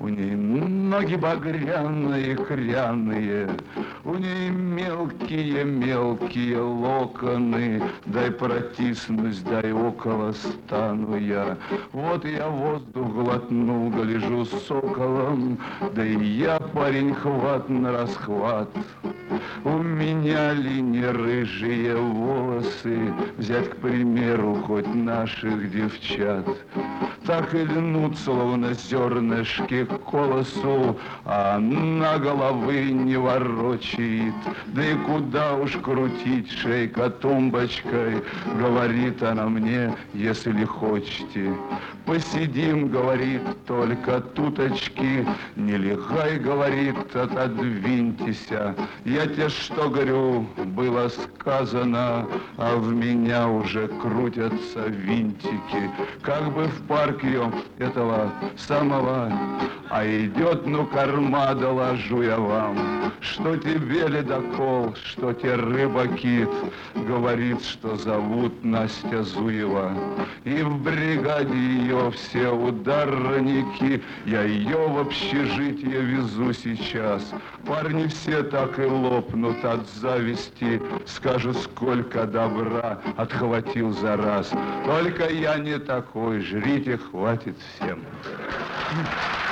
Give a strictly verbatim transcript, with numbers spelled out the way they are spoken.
У ней ноги багряные, хряные, у ней мелкие-мелкие локоны. Дай протиснусь, дай около стану я. Вот я воздух глотнул, гляжу соколом, да и я, парень, хват на расхват. У меня ли не рыжие волосы, взять, к примеру, хоть наших девчат. Так и льнут, словно зернышки к колосу, а она головы не ворочает. Да и куда уж крутить шейка тумбочкой, говорит она мне, если хочете. Посидим, говорит, только туточки, не лихай, говорит, отодвиньтеся. Я тебе что говорю, было сказано, а в меня уже крутятся винтики. Как бы в парк ее этого самого, а идет, ну, корма, доложу я вам, что тебе ледокол, что те рыба-кит, говорит, что зовут Настя Зуева. И в бригаде ее все ударники, я ее в общежитие везу сейчас. Парни все так и лопнут от зависти, скажут, сколько добра отхватил за раз. Только я не такой, жрите, хватит всем.